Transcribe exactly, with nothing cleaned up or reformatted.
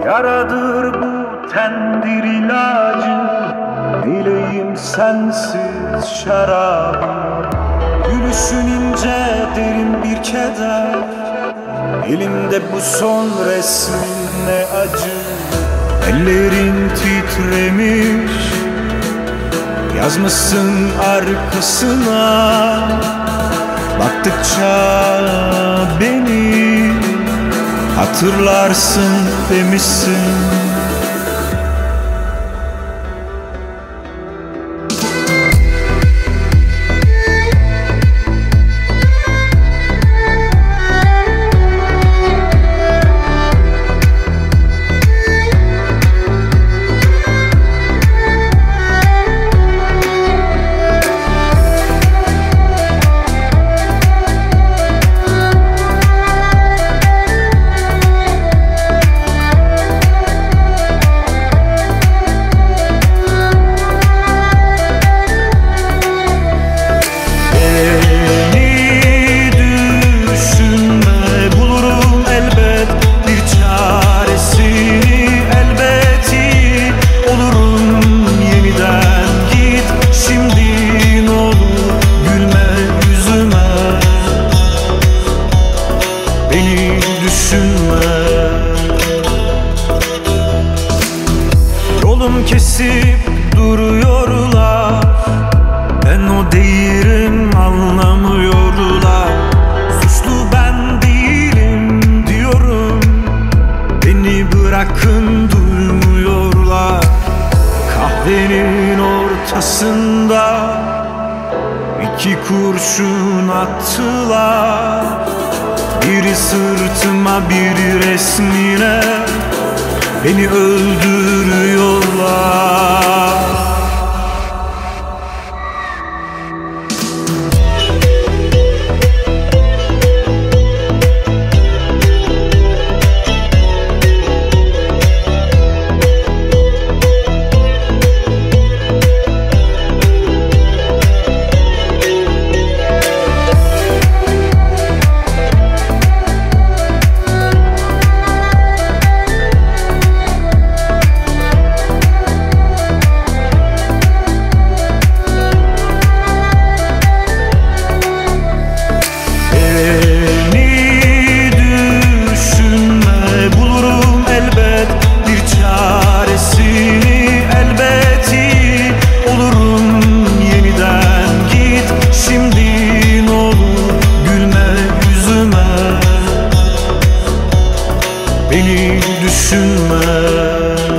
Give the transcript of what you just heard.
Yaradır bu tendir ilacı, Neyleyim sensiz şarabı. Gülüşün ince derin bir keder, Elimde bu son resmin ne acı. Ellerin titremiş, yazmışsın arkasına. Baktıkça beni hatırlarsın demişsin. Yolum kesip duruyorlar, ben o değilim anlamıyorlar. Suçlu ben değilim diyorum, beni bırakın duymuyorlar. Kahvenin ortasında iki kurşun attılar. Biri sırtıma, biri resmine, beni öldürüyorlar. Beni düşünme.